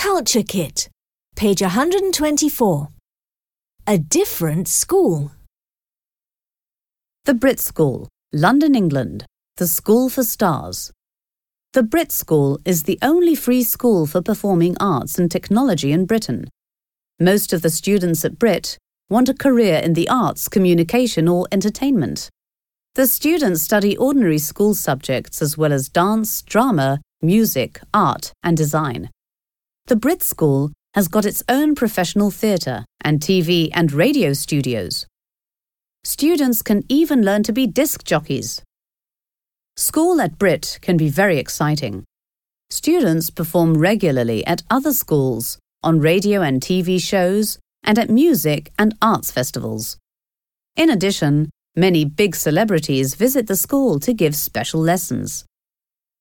Culture Kit, page 124. A different school. The Brit School, London, England, the School for Stars. The Brit School is the only free school for performing arts and technology in Britain. Most of the students at Brit want a career in the arts, communication or entertainment. The students study ordinary school subjects as well as dance, drama, music, art and design. The Brit School has got its own professional theatre and TV and radio studios. Students can even learn to be disc jockeys. School at Brit can be very exciting. Students perform regularly at other schools, on radio and TV shows, and at music and arts festivals. In addition, many big celebrities visit the school to give special lessons.